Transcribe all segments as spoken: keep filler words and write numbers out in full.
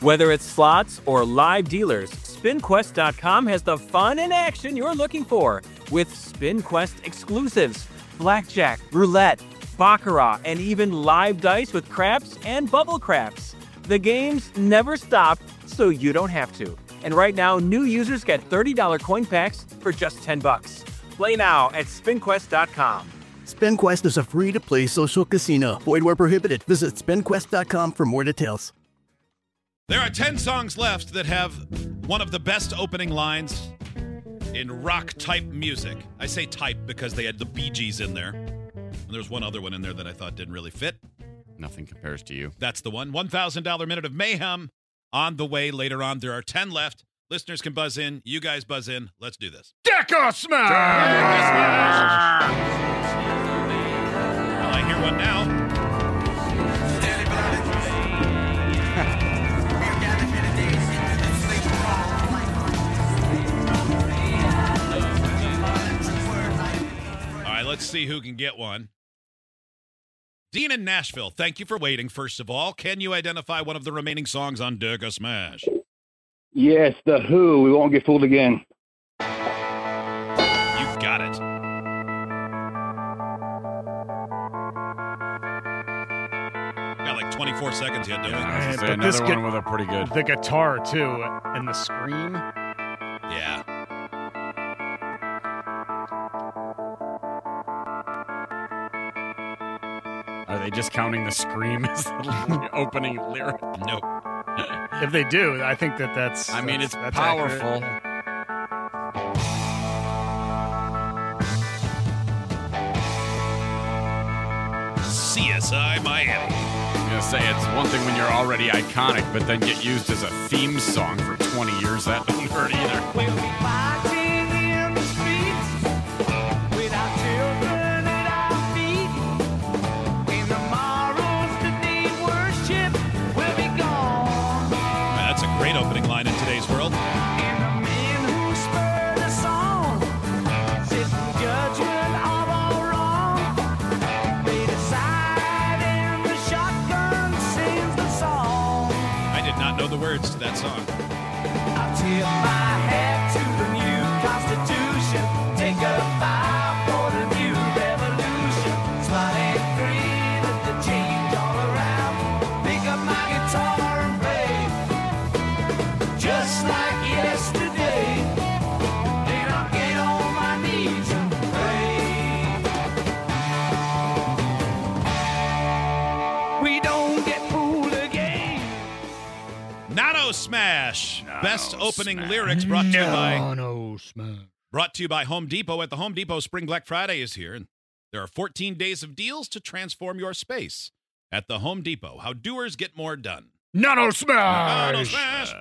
Whether it's slots or live dealers, spin quest dot com has the fun and action you're looking for with SpinQuest exclusives, blackjack, roulette, baccarat, and even live dice with craps and bubble craps. The games never stop, so you don't have to. And right now, new users get thirty dollars coin packs for just ten bucks. Play now at spin quest dot com. SpinQuest is a free-to-play social casino. Void where prohibited. Visit spin quest dot com for more details. There are ten songs left that have one of the best opening lines in rock-type music. I say type because they had the Bee Gees in there. And there's one other one in there that I thought didn't really fit. Nothing compares to you. That's the one. one thousand dollars Minute of Mayhem on the way later on. There are ten left. Listeners can buzz in. You guys buzz in. Let's do this. Deca Smash! Deca Smash! Well, I hear one now. Let's see who can get one. Dean in Nashville, thank you for waiting, first of all. Can you identify one of the remaining songs on Deca Smash? Yes, The Who, We Won't Get Fooled Again. You got it. Got like twenty-four seconds yet, don't we? I was but say, this another one gu- with a pretty good. The guitar, too, and the scream. Yeah. Are they just counting the scream as the opening lyric? Nope. If they do, I think that that's. I mean, that's, it's that's powerful. accurate. C S I Miami. I was going to say, it's one thing when you're already iconic, but then get used as a theme song for twenty years. That don't hurt either. We'll be fighting in the streets without children at our feet. In tomorrow's the day worship will be gone. Man, that's a great opening line in today's world. And the men who spur the song sit in judgment of all wrong. They decide and the shotgun sings the song. I did not know the words to that song. I tip my hat to the new Constitution. Take a bow for the new revolution. Smile and free, let the change all around. Pick up my guitar and play, just like yesterday. Then I'll get on my knees and pray. We don't get fooled again. Nano Smash. Nano Best opening Smash. lyrics brought to you by No, no, smash. brought to you by Home Depot. At the Home Depot, Spring Black Friday is here, and there are fourteen days of deals to transform your space. At the Home Depot, how doers get more done. Nano Smash! Nano Smash.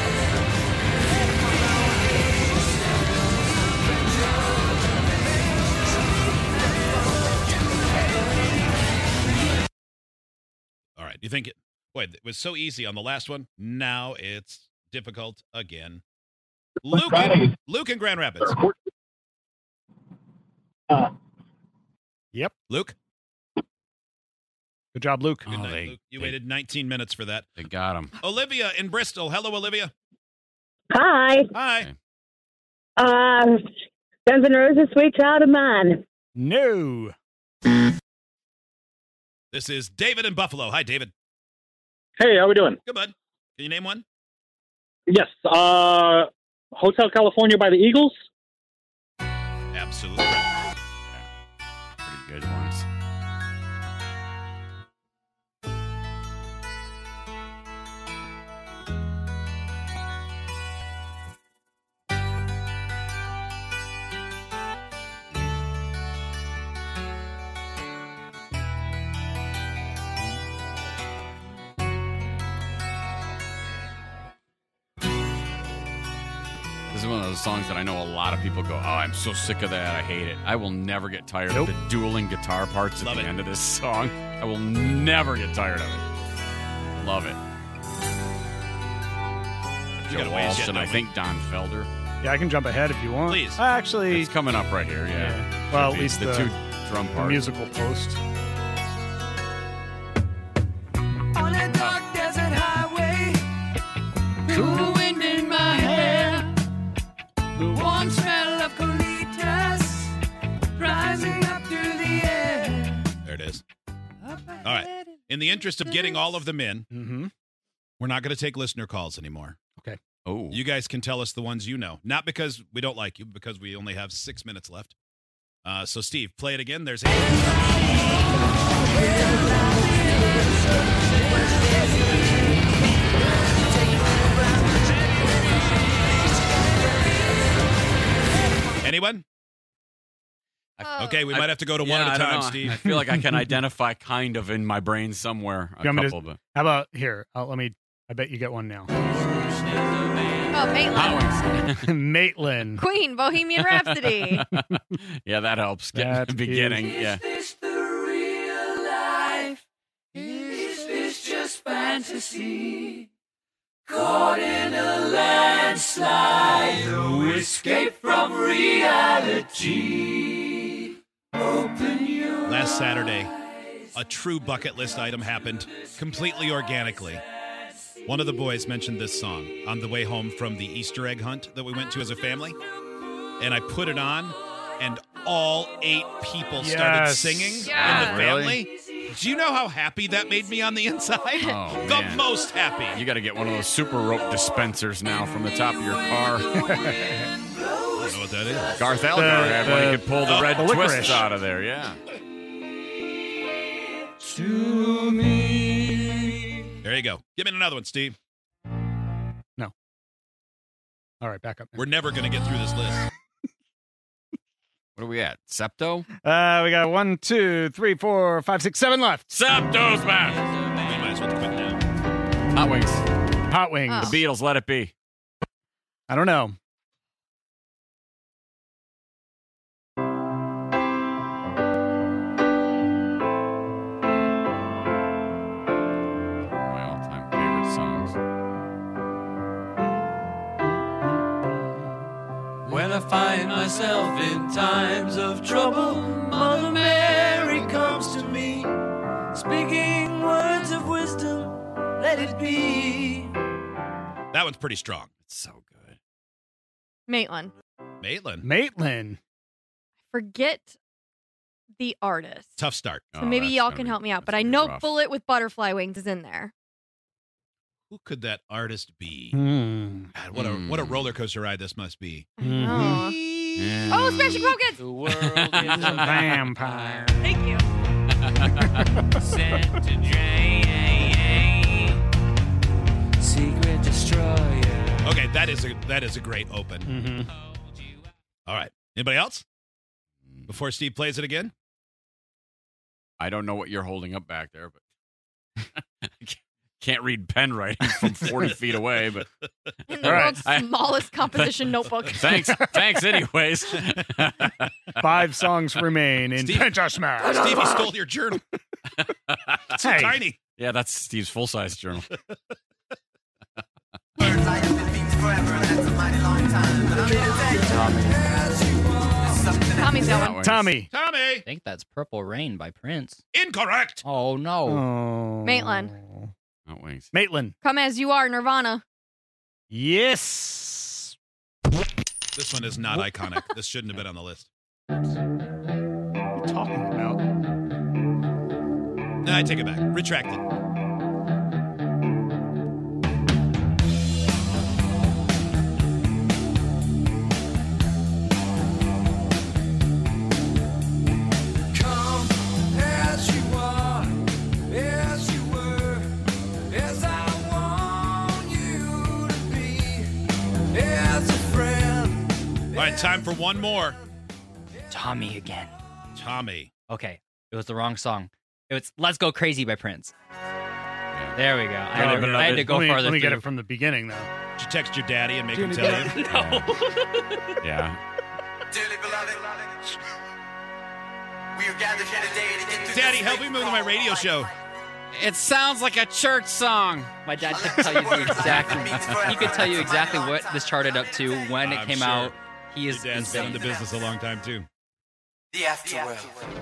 All right, you think it? Boy, it was so easy on the last one. Now it's difficult again. Luke, in, Luke in Grand Rapids. Uh, Yep. Luke, Good job, Luke. good Oh, night, they- Luke. You they- waited nineteen minutes for that. They got him. Olivia in Bristol. Hello, Olivia. Hi. Hi. Um, Guns N' Roses, Sweet Child of Mine. No. This is David in Buffalo. Hi, David. Hey, how we doing? Good, bud. Can you name one? Yes, uh, Hotel California by the Eagles. Absolutely. Pretty good ones. This is one of those songs that I know a lot of people go, oh, I'm so sick of that. I hate it. I will never get tired Nope. of the dueling guitar parts at Love the it. end of this song. I will never get tired of it. Love it. You Joe got a ways Walsh yet, and I don't we? think Don Felder. Yeah, I can jump ahead if you want. Please. Actually, It's coming up right here, yeah. yeah. Well, Should at be least the, the, two drum the parts. musical post. On a dark desert highway, the interest of getting all of them in, Mm-hmm. we're not going to take listener calls anymore. Okay. Oh. You guys can tell us the ones you know. Not because we don't like you, because we only have six minutes left. Uh, so, Steve, play it again. There's Anyone? Okay, we I- might have to go to yeah, one at I a don't time, know. Steve. I feel like I can identify kind of in my brain somewhere a You want me to- couple, but How about here? Uh, let me. I bet you get one now. Oh, Maitland. Maitland. Queen, Bohemian Rhapsody. yeah, that helps. Get That the beginning. is- Yeah. Is the real life? Is this just fantasy? Caught in a landslide, no escape from reality. Open your Last Saturday, a true bucket list item happened completely organically. One of the boys mentioned this song on the way home from the Easter egg hunt that we went to as a family. And I put it on, and all eight people started Yes. singing Yeah. in the family. Do you know how happy that made me on the inside? Oh, the man. most happy. You got to get one of those super rope dispensers now from the top of your car. I don't know what that is. Garth Elgar had one. the- He could pull the oh, red the twists licorice. out of there. Yeah. to me. There you go. Give me another one, Steve. All right, back up. We're never going to get through this list. What are we at? Septo? Uh, we got one, two, three, four, five, six, seven left. Septo's back. We might as well quit now. Hot Wings. Hot Wings. Oh. The Beatles, Let It Be. I don't know. My all-time favorite songs. When I find myself in times of trouble, Mother Mary comes to me, speaking words of wisdom, let it be. That one's pretty strong. It's so good. Maitland. Maitland. Maitland. Forget the artist. Tough start. So Oh, maybe that's y'all gonna can be- help me out. that's But I gonna be know rough. Bullet with Butterfly Wings is in there. Who could that artist be? Hmm. God, what a Hmm. what a roller coaster ride this must be. I know. Yeah. Oh, Smashing Pumpkins. The world is a Vampire. Thank you. Sent to drain. Secret destroyer. Okay, that is a that is a great open. Mm-hmm. All right. Anybody else? Before Steve plays it again? I don't know what you're holding up back there, but can't read pen writing from forty feet away. But In the All right. world's I- smallest composition notebook. thanks, thanks, anyways. Five songs remain in Steve- Pinch a Smash. Steve, he stole your journal. It's so Hey. tiny. Yeah, that's Steve's full size journal. Tommy's got That one. one. Tommy. Tommy. I think that's Purple Rain by Prince. Incorrect. Oh, no. Oh. Maitland. Not wings. Maitland. Come As You Are, Nirvana. Yes. This one is not iconic. This shouldn't have been on the list. What are you talking about? No, I take it back. Retracted. Come as you are, as you were, as I want you to be, as a friend. All right, time for one more. Tommy again. Tommy. Okay, it was the wrong song. It was Let's Go Crazy by Prince. There we go. I had, to, I had to go let me, farther Let me get through. it from the beginning, though. Did you text your daddy and make him Jimmy tell you? Yeah. Dearly beloved, we are gathered here today to get through Daddy, this help me thing move my called radio life. show. It sounds like a church song. My dad could tell you the exact. He could tell you exactly what this charted up to when it I'm came sure. out. He is Your dad's been in insane. the business a long time, too. The afterworld.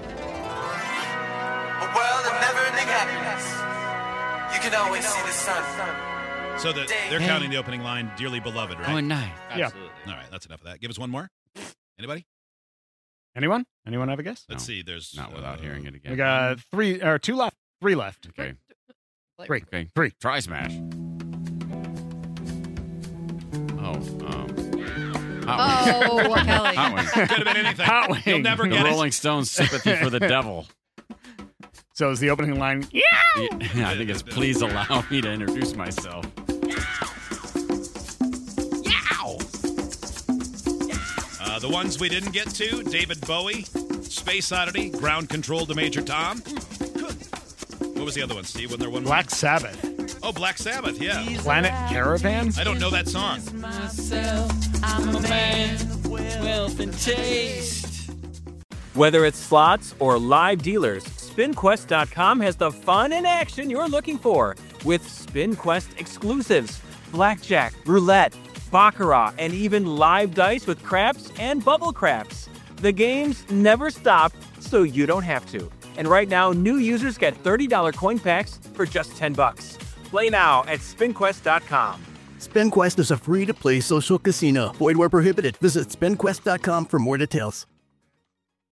A world of never-ending happiness. You can always see the sun. So the, they're counting the opening line, Dearly Beloved, right? Oh, nice. Yeah. Absolutely. All right, that's enough of that. Give us one more. Anybody? Anyone? Anyone have a guess? Let's No, see. There's Not without uh, hearing it again. We got three or two left. Three left. Okay. Three. Okay. Three. Try Smash. Oh, um. Hot Wings. Oh, Kelly. Hot Wings. Could have been anything. Hot You'll Wings. never The get Rolling Stones' Sympathy for the Devil. So is the opening line? Yeah. Yeah, I think it's Please Allow Me to Introduce Myself. Uh, the ones we didn't get to, David Bowie, Space Oddity, Ground Control to Major Tom. What was the other one, Steve? Wasn't there one more? Black Sabbath. Oh, Black Sabbath, yeah. Planet Caravan. I don't know that song. I'm a man of wealth and taste. Whether it's slots or live dealers, spin quest dot com has the fun and action you're looking for with SpinQuest exclusives, blackjack, roulette, baccarat, and even live dice with craps and bubble craps. The games never stop, so you don't have to. And right now, new users get thirty dollars coin packs for just ten bucks. Play now at spin quest dot com. SpinQuest is a free-to-play social casino. Void where prohibited. Visit spin quest dot com for more details.